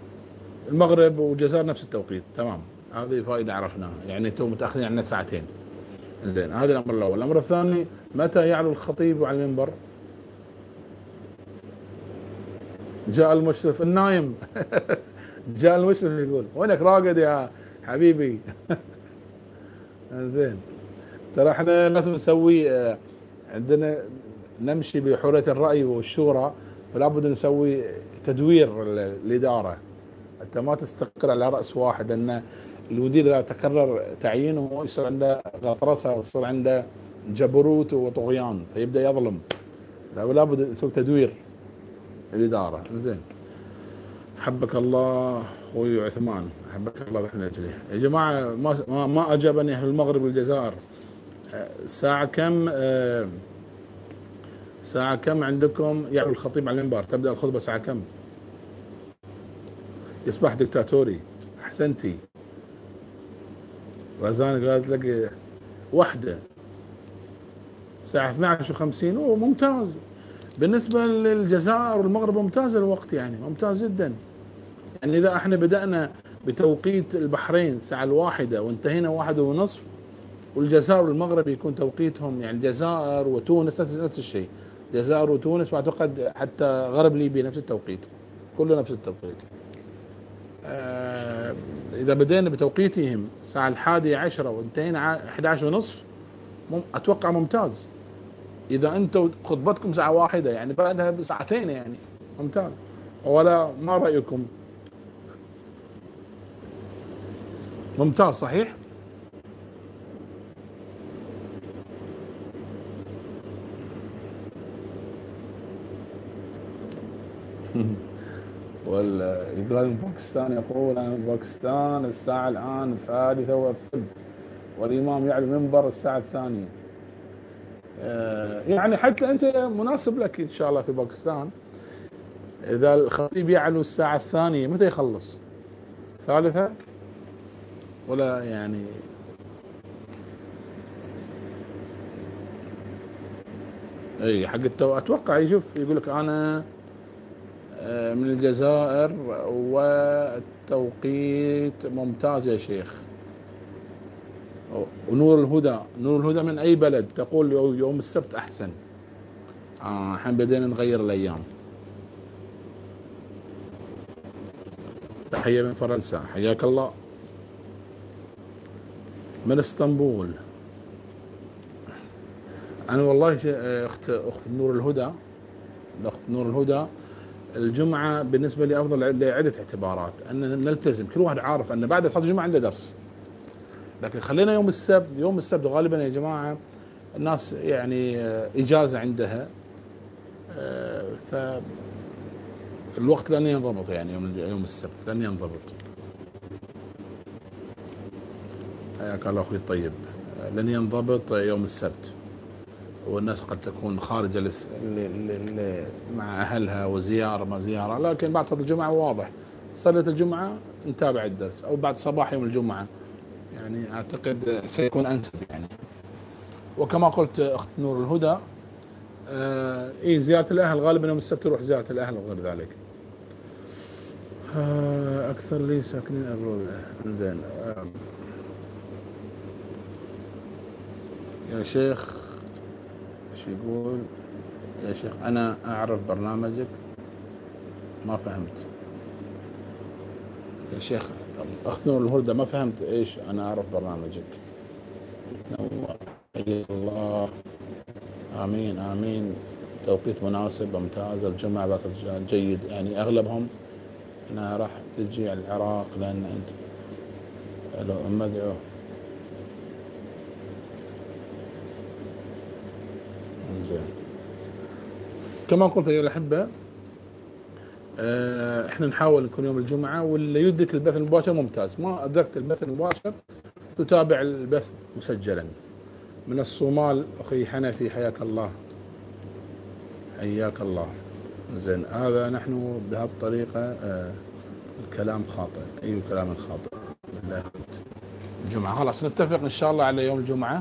المغرب والجزائر نفس التوقيت، تمام. هذه فائدة عرفناها، يعني انتم متأخرين عنا ساعتين. زين، هذا الأمر الأول. الأمر الثاني، متى يعلو الخطيب على المنبر؟ جاء المشرف النايم جاء المشرف يقول وينك راقد يا حبيبي زين. ترى احنا لازم نسوي عندنا، نمشي بحرية الرأي والشورى، فلا بد نسوي تدوير الإدارة حتى ما تستقر على رأس واحد، لأن المدير إذا تكرر تعيينه يصير عنده غطرسة ويصير عنده جبروت وطغيان فيبدأ يظلم. لا بد نسوي تدوير الإدارة. زين، حبك الله أخوي عثمان، حبك الله بإحنا أجله. يا جماعة ما ما أجابني أهل المغرب والجزائر، الساعة كم؟ ساعة كم عندكم يعلو الخطيب على المنبر؟ تبدأ الخطبة الساعة كم؟ يصبح دكتاتوري. أحسنتي. رزان قالت لك واحدة الساعة اثني عشر وخمسين. أوه ممتاز. بالنسبة للجزائر والمغرب ممتاز الوقت، يعني ممتاز جدا. يعني إذا احنا بدأنا بتوقيت البحرين الساعة الواحدة وانتهينا واحدة ونصف، والجزائر والمغرب يكون توقيتهم، يعني الجزائر وتونس نفس الشيء، الجزائر وتونس، واعتقد حتى غرب ليبيا نفس التوقيت، كله نفس التوقيت. آه إذا بدينا بتوقيتهم الساعة الحادية عشرة وانتهينا أحد عشر ونصف، أتوقع ممتاز. إذا أنتم خطبتكم ساعة واحدة يعني بعدها بساعتين، يعني ممتاز. ولا ما رأيكم؟ ممتاز صحيح. ولا يقول هذا باكستان، يقول أنا باكستان الساعة الآن الثالثة والثلث والإمام يعلو منبر الساعة الثانية. يعني حتى أنت مناسب لك إن شاء الله في باكستان، إذا الخطيب يعلو الساعة الثانية متى يخلص؟ ثالثة ولا يعني؟ اي حق التو اتوقع يشوف يقول لك انا من الجزائر والتوقيت ممتاز يا شيخ. ونور الهدى، نور الهدى من اي بلد؟ تقول يوم السبت احسن. اه الحين بدينا نغير الايام. تحية من فرنسا، حياك الله. من اسطنبول. انا والله اخت اخت نور الهدى، اخت نور الهدى، الجمعة بالنسبة لي أفضل لعدة اعتبارات. أن نلتزم، كل واحد عارف أن بعد صلاة الجمعة عنده درس، لكن خلينا يوم السبت. يوم السبت غالبا يا جماعة الناس يعني إجازة عندها، فالوقت لن ينضبط، يعني يوم يوم السبت لن ينضبط. حياك الله أخوي الطيب. لن ينضبط يوم السبت، والناس قد تكون خارجة ل... ل... ل... مع أهلها وزيارة ما زيارة، لكن بعد صلاة الجمعة واضح صلاة الجمعة نتابع الدرس، أو بعد صباح يوم الجمعة، يعني أعتقد سيكون أنسب يعني. وكما قلت أخت نور الهدى، آه إيه زيارة الأهل غالبا يوم السبت تروح زيارة الأهل وغير ذلك. آه أكثر لي ساكنين الربع. إنزين. آه يا شيخ ايش يقول؟ يا شيخ أنا أعرف برنامجك، ما فهمت. يا شيخ أخت نور الهدى ما فهمت إيش أنا أعرف برنامجك. الله. آمين آمين. توقيت مناسب ممتاز. الجمعة بعد جيد، يعني أغلبهم أنا راح تجي على العراق لأن أنت لو مدعو. زين. كما قلت أيها الأحبة، احنا نحاول نكون يوم الجمعة، واللي يدرك البث المباشر ممتاز، ما أدركت البث المباشر تتابع البث مسجلا. من الصومال أخي حنفي، حياك الله، حياك الله. زين، هذا نحن بهالطريقة آه الكلام خاطئ، أي كلام خاطئ. بالله الجمعة خلاص نتفق إن شاء الله على يوم الجمعة.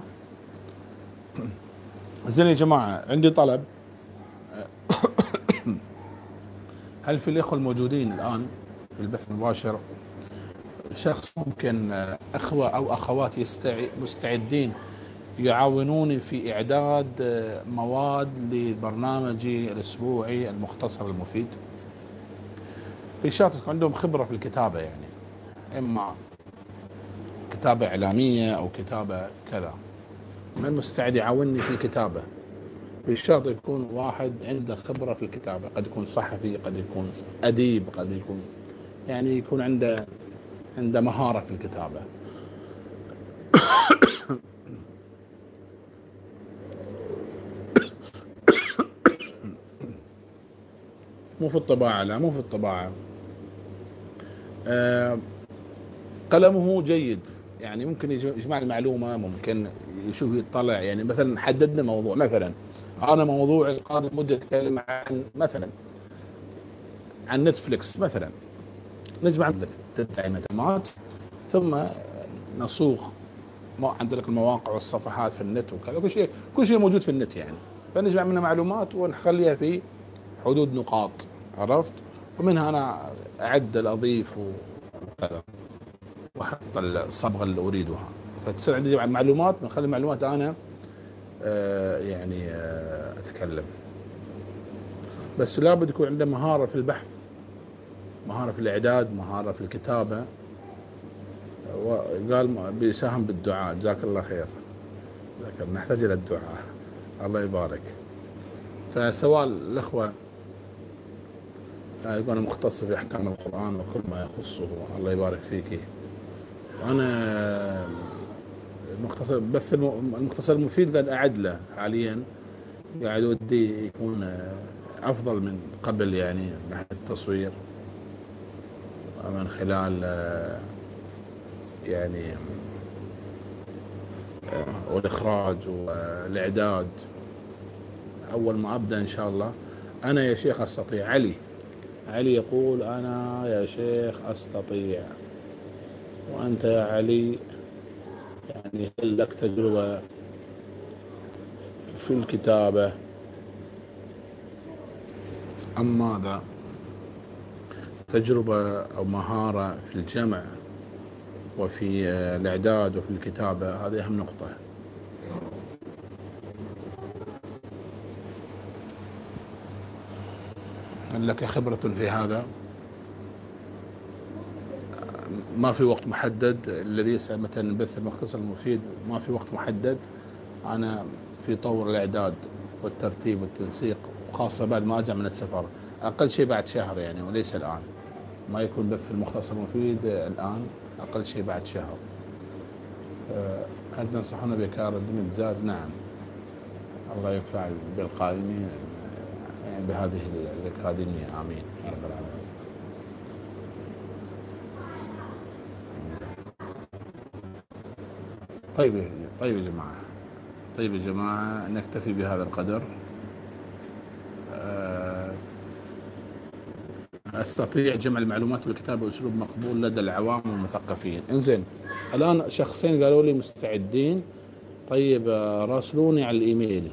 زين يا جماعة، عندي طلب. هل في الإخوة الموجودين الآن في البث المباشر شخص ممكن أخوة أو أخوات مستعدين يعاونوني في إعداد مواد لبرنامجي الأسبوعي المختصر المفيد، في شخص عندهم خبرة في الكتابة، يعني إما كتابة إعلامية أو كتابة كذا، من مستعد يعاونني في الكتابة؟ بالشرط يكون واحد عنده خبرة في الكتابة، قد يكون صحفي، قد يكون أديب، قد يكون يعني يكون عنده عنده مهارة في الكتابة. مو في الطباعة، لا مو في الطباعة. آه قلمه جيد، يعني ممكن يجمع المعلومة، ممكن يشوف يطلع، يعني مثلا حددنا موضوع، مثلا أنا موضوع القادم مدة أتكلم عن مثلا عن نتفليكس مثلا، نجمع المعلومات ثم نصوغ عندك المواقع والصفحات في النت وكذا، كل شيء كل شيء موجود في النت يعني، فنجمع منها معلومات ونخليها في حدود نقاط، عرفت؟ ومنها أنا أعدل أضيف وكذا وأحط الصبغة اللي أريدها، فتصير عندي معلومات، نخلي المعلومات أنا آه يعني آه أتكلم. بس لابد يكون عنده مهارة في البحث، مهارة في الإعداد، مهارة في الكتابة. وقال بيساهم بالدعاء، جزاك الله خير، ذكر نحتاج إلى الدعاء، الله يبارك. فسواء الأخوة يكون مختص في أحكام القرآن وكل ما يخصه، الله يبارك فيك. وأنا المختصر بث المختصر المفيد قد أعد له حاليا، قاعد ودي يكون أفضل من قبل، يعني من ناحية التصوير من خلال يعني والإخراج والإعداد. أول ما أبدأ إن شاء الله أنا يا شيخ أستطيع. علي علي يقول أنا يا شيخ أستطيع، وأنت يا علي يعني هل لك تجربة في الكتابة أم ماذا؟ تجربة أو مهارة في الجمع وفي الإعداد وفي الكتابة، هذه أهم نقطة. هل لك خبرة في هذا؟ ما في وقت محدد. الذي يسأل مثلا البث المختصر المفيد ما في وقت محدد، أنا في طور الإعداد والترتيب والتنسيق، وخاصة بعد ما أرجع من السفر، أقل شيء بعد شهر يعني، وليس الآن. ما يكون بث المختصر المفيد الآن، أقل شيء بعد شهر. هل تنصحون بكار الدين تزاد؟ نعم، الله ينفع بالقائمين يعني بهذه الأكاديمية، آمين يا رب العالمين. طيب طيب يا جماعة، طيب يا جماعة نكتفي بهذا القدر. أستطيع جمع المعلومات والكتابة بأسلوب مقبول لدى العوام والمثقفين. انزين، الآن شخصين قالوا لي مستعدين. طيب راسلوني على الإيميل.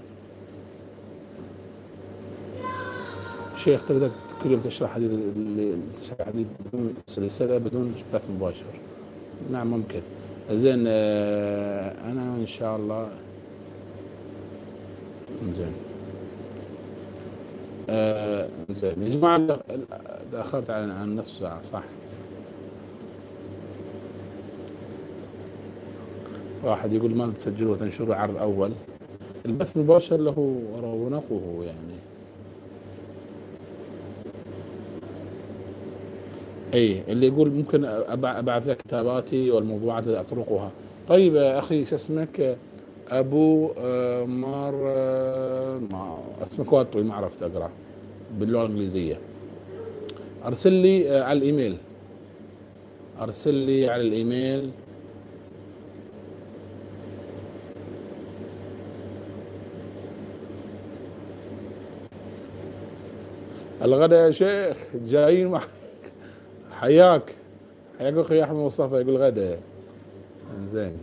شيخ تقدر كل يوم تشرح حديث تشرح حديث بدون سلسلة بدون بث مباشر؟ نعم ممكن. زين أنا إن شاء الله. زين آه زين يا جماعة، تأخرت عن عن نصف ساعة صح؟ واحد يقول ما تسجلوا وتنشروا عرض أول. البث المباشر له رونقه يعني. اي اللي يقول ممكن ابعث لك كتاباتي والموضوعات اللي اطرقها. طيب يا اخي شو اسمك؟ ابو مار ما اسمك وايد طويل ما عرفت اقرا باللغه الانجليزيه. ارسل لي على الايميل، ارسل لي على الايميل. الغداء يا شيخ جايين مع حياك حياك اخي احمد مصطفى يقول غدا. زين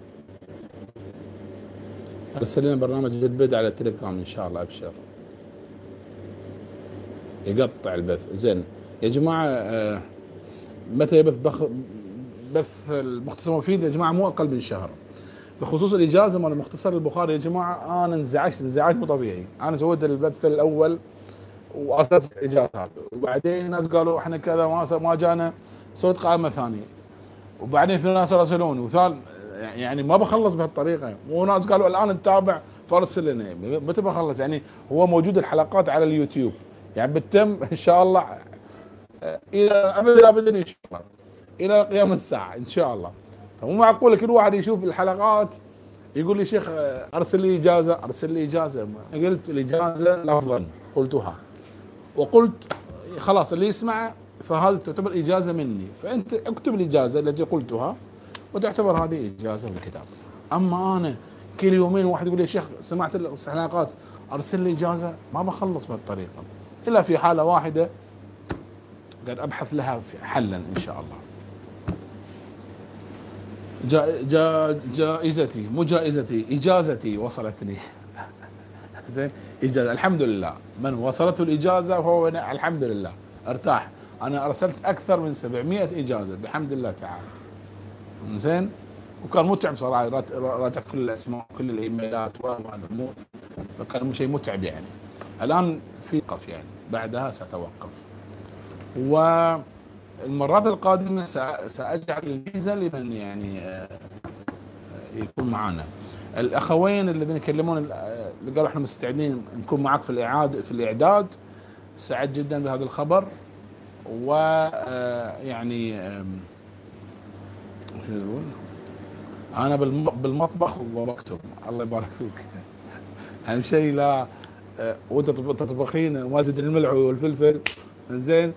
ارسل لنا برنامج البدء على التليجرام ان شاء الله. ابشر يقطع البث. زين يا جماعه آه متى يبث بخ... بث المختصر المفيد يا جماعة مو أقل من شهر. بخصوص الإجازة مال المختصر البخاري يا جماعة أنا انزعجت انزعاج مو طبيعي. أنا سويت البث الأول وأرسلت إجازات، وبعدين الناس قالوا إحنا كذا ما ما جانا، سويت قائمة ثانية، وبعدين في ناس راسلوني وثال يعني ما بخلص بهالطريقة. وناس قالوا الآن نتابع فارسل لنا، متى بخلص؟ يعني هو موجود الحلقات على اليوتيوب يعني بتتم إن شاء الله إلى أبد أبدا إن شاء الله، إلى قيام الساعة إن شاء الله. فمو معقول كل واحد يشوف الحلقات يقول لي شيخ أرسل لي إجازة أرسل لي إجازة. قلت الإجازة لفظا قلتها، وقلت خلاص اللي يسمع فهذا تعتبر إجازة مني، فأنت اكتب الإجازة التي قلتها وتعتبر هذه إجازة بالكتاب. أما أنا كل يومين واحد يقول لي شيخ سمعت الحلقات أرسل لي إجازة، ما بخلص بهالطريقة إلا في حالة واحدة قد أبحث لها في حلا إن شاء الله. جا جا جائزتي مو جائزتي إجازتي وصلتني. زين إجازة الحمد لله، من وصلته الإجازة فهو الحمد لله ارتاح. أنا أرسلت أكثر من سبعمائة إجازة بحمد الله تعالى. زين، وكان متعب صراحة راجع كل الأسماء كل الإيميلات ومو، فكان شيء متعب يعني. الآن في وقف يعني بعدها سأتوقف. والمرات القادمة سأجعل الميزة لمن يعني يكون معنا. الأخوين الذين يكلمون اللي قالوا احنا مستعدين نكون معك في الإعادة في الإعداد، سعد جدا بهذا الخبر. ويعني شو نقول، أنا بالمطبخ وبكتب الله يبارك فيك. أهم شيء لا وأنت تطبخين وما زد الملح والفلفل زين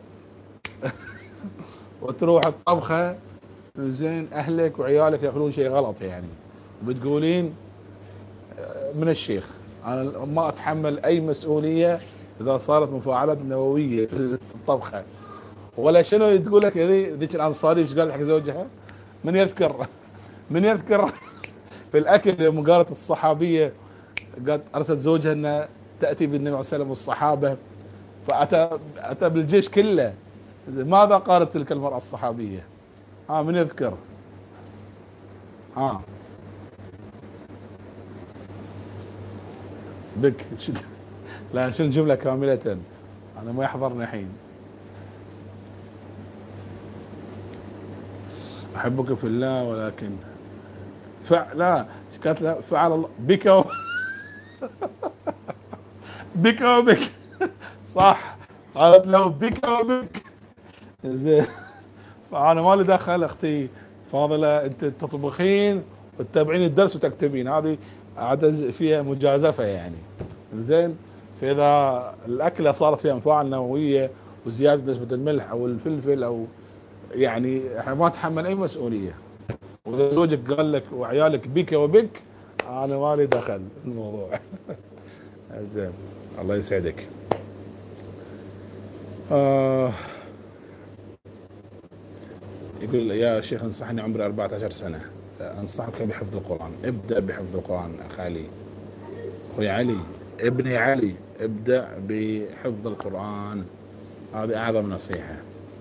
وتروح الطبخة زين أهلك وعيالك يأكلون شيء غلط يعني، بتقولين من الشيخ. أنا ما أتحمل أي مسؤولية إذا صارت مفاعلات نووية في الطبخة ولا شنو. تقول لك ذيك الأنصاري إيش قال حق زوجها؟ من يذكر من يذكر في الأكل يوم قالت الصحابية قالت أرسلت زوجها أن تأتي بالنبي عليه الصلاة والسلام والصحابة، فأتى أتى بالجيش كله. ماذا قالت تلك المرأة الصحابية؟ ها آه من يذكر؟ ها آه. بك لا شو الجملة كاملة؟ أنا ما يحضرني الحين. أحبك في الله ولكن فعل لا قالت لا فعل الله بك و... بك وبك صح، قالت له بك وبك زين. فأنا ما لي دخل أختي فاضلة، أنت تطبخين وتتابعين الدرس وتكتبين، هذه عاد فيها مجازفة يعني زين. فإذا الأكلة صارت فيها مفاعل نووية وزيادة نسبة الملح أو الفلفل أو يعني احنا ما نتحمل أي مسؤولية. وإذا زوجك قال لك وعيالك بك وبك أنا ما لي دخل الموضوع. زين الله يسعدك. آه يقول يا شيخ انصحني عمري أربعة عشر سنة، انصحك بحفظ القرآن. ابدأ بحفظ القرآن أخي علي، أخوي علي ابني علي، ابدأ بحفظ القرآن، هذه أعظم نصيحة.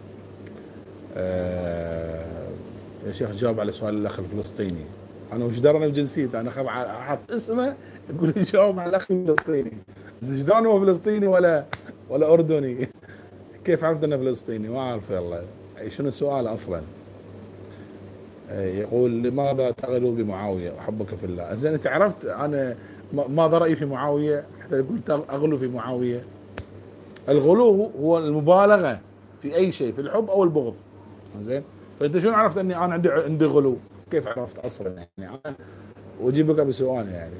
آه يا شيخ جاوب على سؤال الأخ الفلسطيني. أنا وش درني بجنسيته؟ أنا خاف أحط اسمه يقول لي جاوب على الأخ الفلسطيني، إيش درني هو فلسطيني ولا ولا أردني؟ كيف عرفت أنه فلسطيني؟ ما أعرف والله. شنو السؤال أصلا؟ يقول لماذا تغلو بمعاوية أحبك في الله؟ زين أنت عرفت أنا ماذا رأيي في معاوية حتى يقول أغلو في معاوية؟ الغلو هو المبالغة في أي شيء، في الحب أو البغض. زين فأنت شلون عرفت أني أنا عندي عندي غلو؟ كيف عرفت أصلا يعني؟ أنا وأجيبك بسؤال يعني.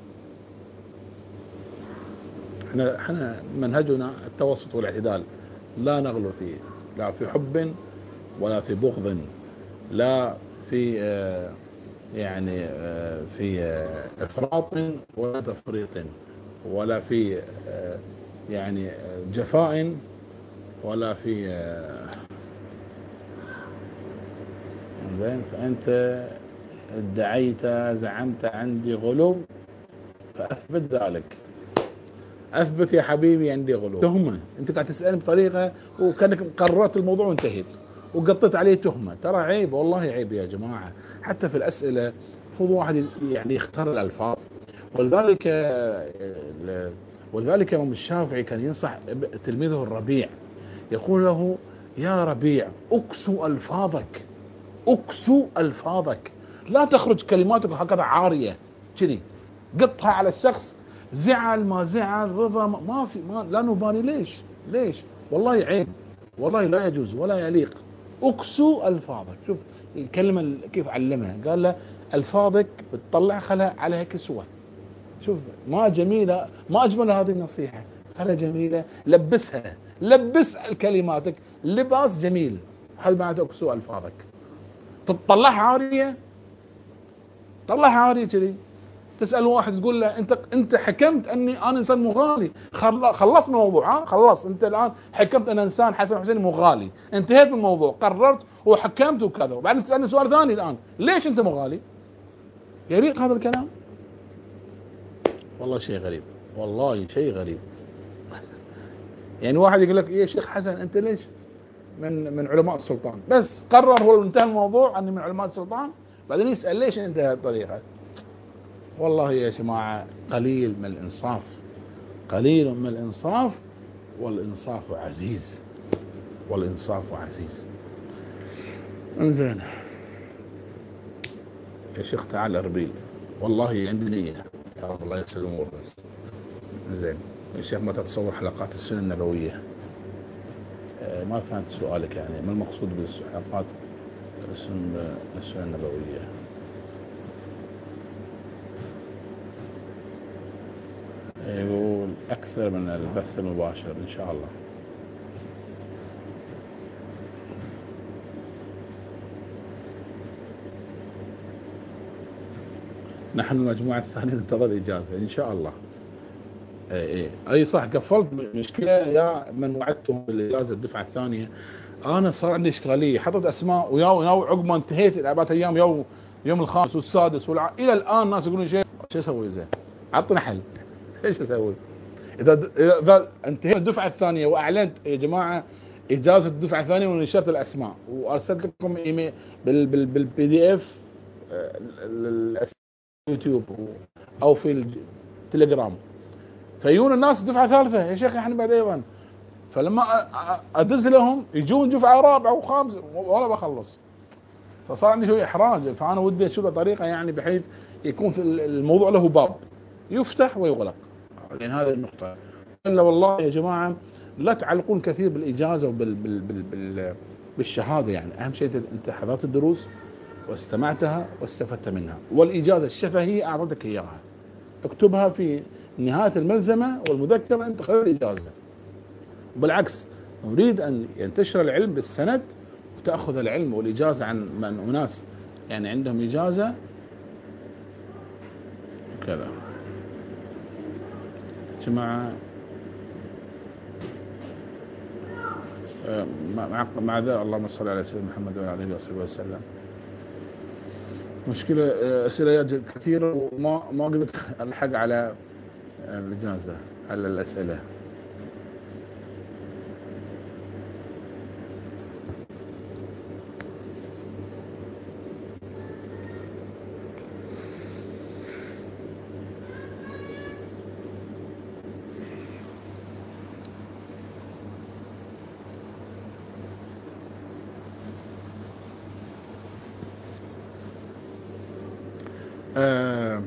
احنا احنا منهجنا التوسط والاعتدال، لا نغلو فيه، لا في حب ولا في بغض، لا في آه يعني آه في آه افراط ولا تفريط، ولا في آه يعني جفاء ولا في زين. فأنت ادعيت زعمت عندي غلو فأثبت ذلك، أثبت يا حبيبي عندي غلو. تهمة أنت قاعد تسألني بطريقة وكأنك قررت الموضوع وانتهيت، وقطيت عليه تهمة. ترى عيب، والله عيب يا جماعة. حتى في الأسئلة خذ واحد يعني يختار الألفاظ. ولذلك ولذلك الإمام الشافعي كان ينصح تلميذه الربيع، يقول له يا ربيع اكسو ألفاظك، اكسو ألفاظك، لا تخرج كلماتك هكذا عارية كذي، قطها على الشخص، زعل ما زعل، رضا ما في، ما لا نبالي. ليش ليش والله عيب، والله لا يجوز ولا يليق. اكسو ألفاظك. شوف الكلمة كيف علمها، قال له ألفاظك بتطلع خلها عليها كسوة. شوف ما جميلة، ما أجمل هذه النصيحة، خلها جميلة، لبسها، لبس كلماتك لباس جميل. هذا معناته اكسو ألفاظك. تطلعها عارية، طلعها عارية كذي. تسأل واحد تقول له انت انت حكمت اني انا انسان مغالي، خلص من الموضوع. ها خلص، انت الان حكمت ان انسان حسن حسين مغالي، انتهيت من الموضوع، قررت وحكمت وكذا، وبعدين تسألني سؤال ثاني الان، ليش انت مغالي؟ يليق هذا الكلام؟ والله شيء غريب، والله شيء غريب. يعني واحد يقول لك يا شيخ حسن انت ليش من من علماء السلطان، بس قرر هو انتهى الموضوع اني من علماء السلطان، بعدين يسأل ليش انت بهذه الطريقة. والله يا جماعة قليل من الإنصاف، قليل من الإنصاف، والإنصاف عزيز، والإنصاف عزيز. انزين يا شيخ تعال أربيل، والله عندي نية يا رب الله يسر الأمور. بس انزين يا شيخ متى تصور حلقات السنة النبوية؟ آه ما فهمت سؤالك، يعني ما المقصود بالحلقات السنة النبوية؟ يقول أكثر من البث المباشر إن شاء الله. نحن المجموعة الثانية ننتظر إجازة إن شاء الله. أي, أي, أي صح، قفلت. مشكلة يا من وعدتهم بالإجازة الدفعة الثانية، أنا صار عندي إشكالية، حطت أسماء ويا ويا عقب ما انتهيت الأربعة أيام، يوم يوم الخامس والسادس والع... إلى الآن الناس يقولون شيء، شو أسوي زين؟ عطنا حل، إيش أسوي؟ إذا إذا انتهيت الدفعة الثانية وأعلنت يا جماعة إجازة الدفعة الثانية ونشرت الأسماء وأرسلت لكم إيميل بال بال بالبي دي إف اليوتيوب أو في التليجرام، فيجون الناس دفعة ثالثة يا شيخ إحنا بعد أيضا، فلما أدز لهم يجون دفعة رابعة وخامسة ولا بخلص، فصار عندي شوية إحراج. فأنا ودي أشوف طريقة يعني بحيث يكون في الموضوع له باب يفتح ويغلق، يعني هذه النقطة. إلا والله يا جماعة لا تعلقون كثير بالإجازة وبال بال بال بال بالشهادة. يعني أهم شيء أنت حضرت الدروس واستمعتها واستفدت منها، والإجازة الشفهية أعطتك إياها، اكتبها في نهاية الملزمة والمذكرة أنت خذ الإجازة. وبالعكس نريد أن ينتشر العلم بالسند، وتأخذ العلم والإجازة عن من أناس يعني عندهم إجازة كذا. جماعة مع مع ذا اللهم صل على سيدنا محمد وعلى اله وصحبه وسلم. مشكلة أسئلة كثيرة وما ما قدرت ألحق على الإجازة على الأسئلة. آه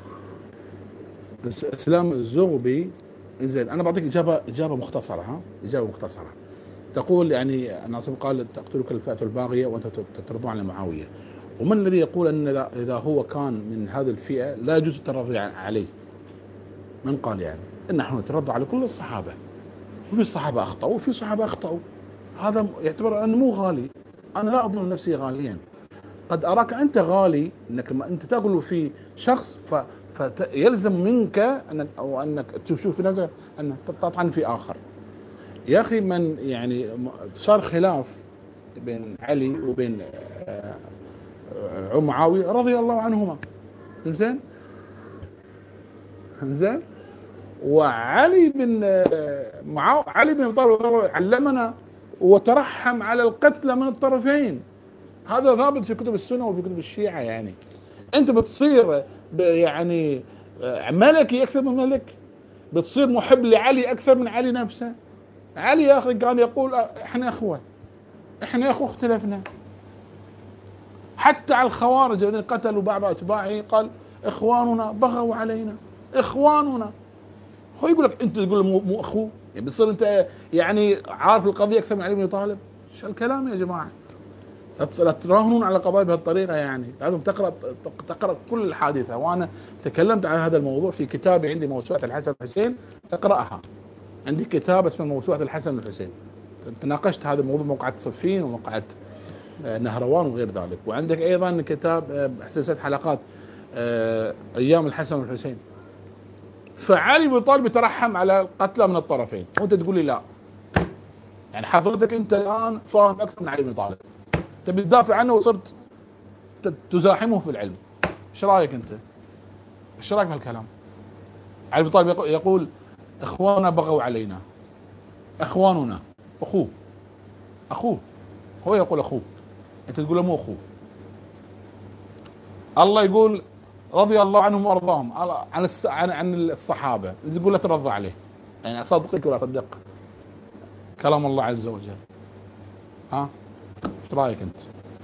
اسلام الزغبي، زين انا بعطيك اجابه اجابه مختصره. ها اجابه مختصره تقول يعني الناصب قال تقتلك الفئه الباغيه وانت ترضى عن معاويه، ومن الذي يقول ان اذا هو كان من هذه الفئه لا يجوز الترضي عليه؟ من قال يعني ان نحن نترضى على كل الصحابه، وفي الصحابه اخطاوا وفي صحابه اخطاوا، هذا يعتبر انه مو غالي. انا لا اظن نفسي غاليا، قد أراك أنت غالي أنك ما أنت تقول في شخص ف... فيلزم منك أنك أو أنك تشوف في نفسك أن تطعن في آخر. يا أخي من يعني صار خلاف بين علي وبين معاوية رضي الله عنهما، زين زين وعلي بن معاوية علي بن أبي طالب علمنا وترحم على القتلى من الطرفين. هذا ثابت في كتب السنة وفي كتب الشيعة. يعني انت بتصير يعني ملكي اكثر من ملك، بتصير محب لعلي اكثر من علي نفسه. علي يا اخي كان يقول احنا اخوة، احنا اخوة اختلفنا. حتى على الخوارج الذين قتلوا بعض اتباعه قال اخواننا بغوا علينا، اخواننا. هو يقول لك انت تقول مو, مو اخوه، يعني بتصير انت يعني عارف القضية اكثر من علي بن طالب. شو الكلام يا جماعة؟ لا تراهنون على القضايا بهالطريقة. يعني لازم تقرأ تقرأ كل الحادثة، وأنا تكلمت عن هذا الموضوع في كتابي عندي موسوعة الحسن والحسين، تقرأها. عندي كتاب اسمه موسوعة الحسن والحسين، تناقشت هذا الموضوع موقعة صفين وموقعة نهروان وغير ذلك. وعندك أيضا كتاب سلسلة حلقات أيام الحسن والحسين. فعلي بن طالب يترحم على القتلى من الطرفين، وأنت تقول لي لا. يعني حضرتك أنت الآن فاهم أكثر من علي بن طالب، تبي تدافع عنه وصرت تزاحمه في العلم. ايش رايك انت؟ ايش رايك بهالكلام؟ علي بن طالب يقول اخواننا بغوا علينا، اخواننا، اخوه اخوه هو يقول اخوه، انت تقول مو اخوه. الله يقول رضي الله عنهم وارضاهم عن عن الصحابه، انت تقول لا ترضى عليه. يعني اصدقك ولا اصدق كلام الله عز وجل؟ ها ايش رايك انت؟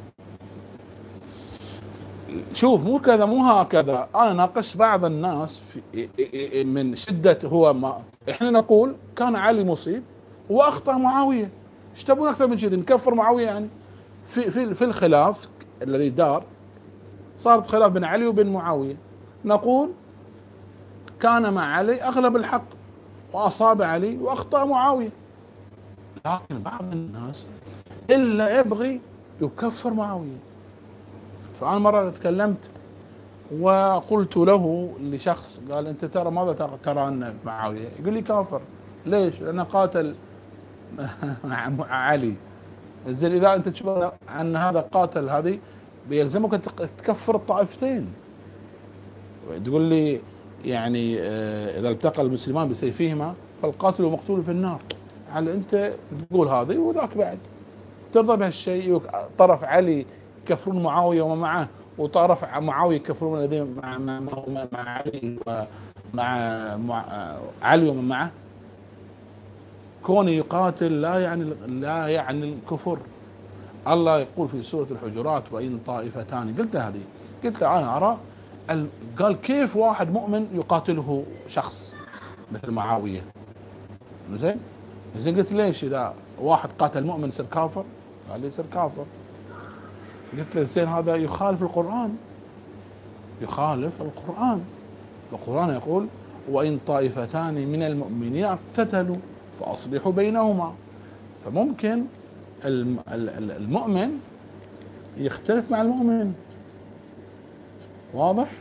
شوف مو كذا مو هكذا. انا ناقشت بعض الناس في من شدة هو ما احنا نقول كان علي مصيب واخطأ معاوية. ايش تبون اكثر من كذا؟ نكفر معاوية يعني؟ في في في الخلاف الذي دار صارت خلاف بين علي وبين معاوية، نقول كان مع علي اغلب الحق واصاب علي واخطأ معاوية. لكن بعض الناس الا يبغي يكفر معاوية. فأنا مرة تكلمت وقلت له لشخص قال أنت ترى ماذا ترى أن معاوية؟ يقول لي كافر. ليش؟ لأنه قاتل مع علي. زين إذا أنت تشوف أن هذا قاتل هذه بيلزمك أن تكفر الطائفتين. تقول لي يعني إذا التقى المسلمان بسيفهما فالقاتل ومقتول في النار. هل أنت تقول هذه وذاك بعد ترضى بهالشيء؟ طرف علي يكفرون معاوية وما معه، وطرف معاوية يكفرون الذين مع, مع, مع, مع علي ومع مع علي ومن معه. كون يقاتل لا يعني لا يعني الكفر. الله يقول في سورة الحجرات وإن طائفتان، قلت هذه قلت أنا أرى قال كيف واحد مؤمن يقاتله شخص مثل معاوية؟ زين زين قلت ليش إذا واحد قاتل مؤمن يصير كافر؟ قال لي يصير كافر. قلت له زين هذا يخالف القرآن، يخالف القرآن. القرآن يقول وإن طائفتان من المؤمنين اقتتلوا فأصلحوا بينهما. فممكن المؤمن يختلف مع المؤمن. واضح؟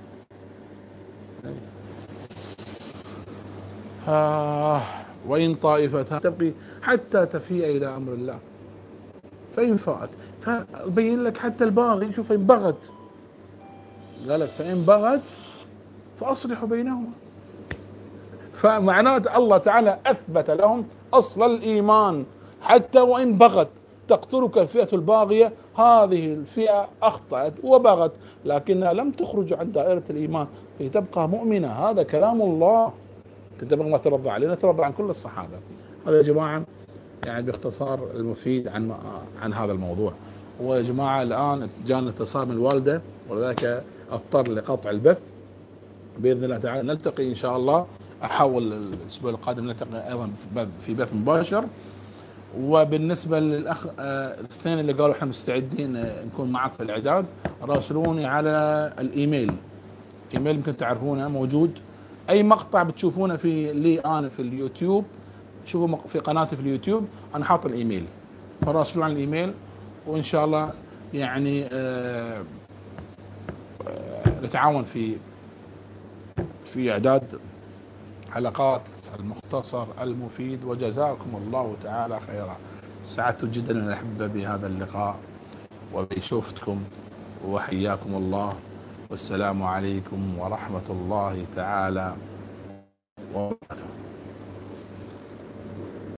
آه وإن طائفتان تبقي حتى تفيء إلى أمر الله فإن فاءت. فبين لك حتى الباغي شوف إن بغت، قال لك فإن بغت فأصلحوا بينهما. فمعناته الله تعالى أثبت لهم أصل الإيمان. حتى وإن بغت تقتلك الفئة الباغية، هذه الفئة أخطأت وبغت لكنها لم تخرج عن دائرة الإيمان، هي تبقى مؤمنة. هذا كلام الله. تبغى ما ترضى علينا ترضى عن كل الصحابة. هذا يا جماعة يعني باختصار المفيد عن عن هذا الموضوع. ويا جماعة الآن جاءنا اتصال من الوالدة ولذلك اضطر لقطع البث. بإذن الله تعالى نلتقي إن شاء الله. أحاول الأسبوع القادم نلتقي أيضا في بث مباشر. وبالنسبة للأخ الاثنين اللي قالوا احنا مستعدين نكون معك في الإعداد، راسلوني على الإيميل. إيميل يمكن تعرفونه موجود. أي مقطع بتشوفونه في لي أنا في اليوتيوب، شوفوا في قناتي في اليوتيوب أنا حاط الإيميل، فراسلوا عن الإيميل وإن شاء الله يعني آه آه نتعاون في في إعداد حلقات المختصر المفيد. وجزاكم الله تعالى خيرا. سعدت جدا أن أحب بهذا اللقاء وبشوفتكم وحياكم الله، والسلام عليكم ورحمة الله تعالى وبركاته.